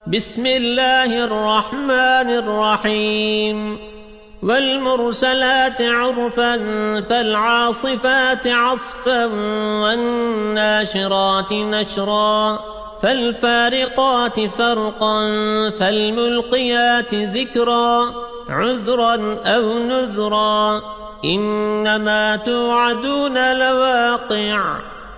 بسم الله الرحمن الرحيم والمرسلات عرفا فالعاصفات عصفا والناشرات نشرا فالفارقات فرقا فالملقيات ذكرا عذرا أو نذرا إنما توعدون لواقع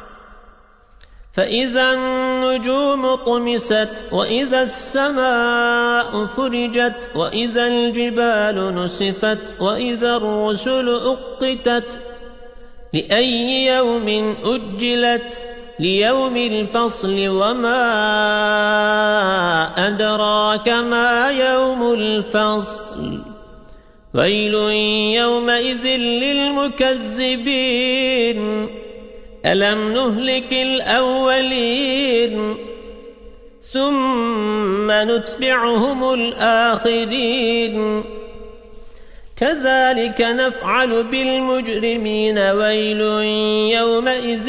فإذا النجوم طمست وإذا السماء فرجت وإذا الجبال نسفت وإذا الرسل أقتت لأي يوم أجلت ليوم الفصل وما أدراك ما يوم الفصل ويل يومئذ للمكذبين ألم نهلك الأولين ثم نتبعهم الآخرين كذلك نفعل بالمجرمين ويل يومئذ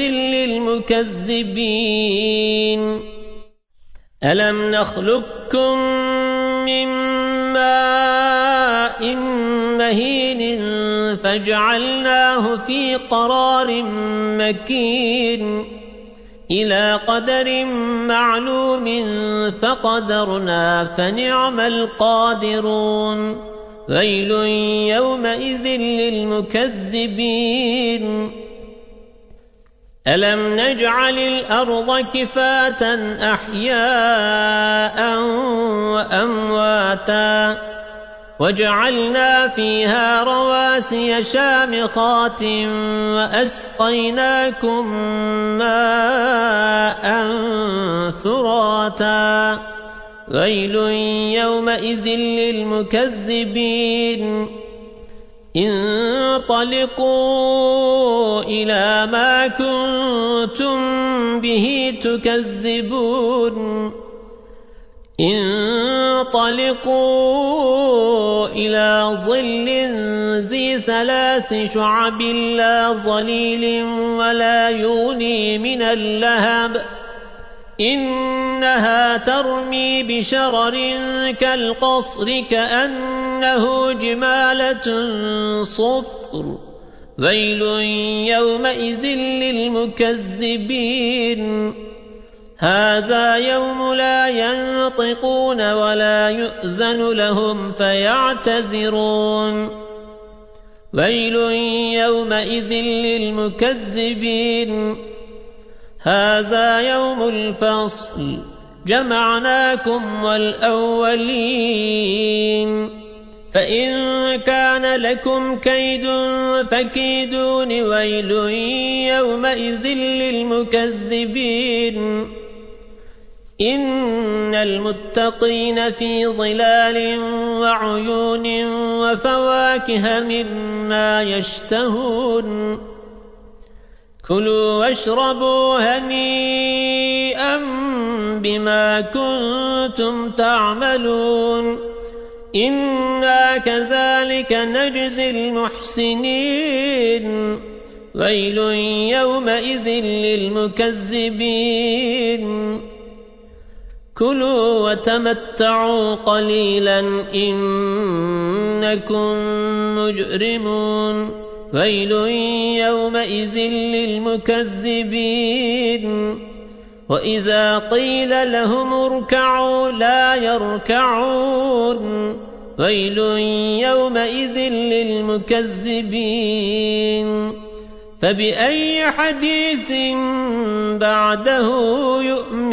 للمكذبين ألم نخلقكم من ماء مهين فجعلناه في قرار مكين إلى قدر معلوم فقدرنا فنعم القادرون ويل يومئذ للمكذبين ألم نجعل الأرض كفاة أحياء وأمواتا وجعلنا فيها رواسي شامخات وأسقيناكم ماء ثراتا ويل يومئذ للمكذبين انطلقوا إلى ما كنتم به تكذبون انطلقوا إلى ظل ذي ثلاث شعب لا ظليل ولا يغني من اللهب إنها ترمي بشرر كالقصر كأنه جمالة صفر ويل يومئذ للمكذبين هذا يوم لا ينطقون ولا يؤذن لهم فيعتذرون ويل يومئذ للمكذبين هذا يوم الفصل جمعناكم والأولين فإن كان لكم كيد فكيدون ويل يومئذ للمكذبين إن المتقين في ظلال وعيون وفواكه مما يشتهون كلوا واشربوا هنيئا بما كنتم تعملون إنا كذلك نجزي المحسنين ويل يومئذ للمكذبين كلوا وتمتعوا قليلا إنكم مجرمون ويل يومئذ للمكذبين وإذا قيل لهم اركعوا لا يركعون ويل يومئذ للمكذبين فبأي حديث بعده يؤمنون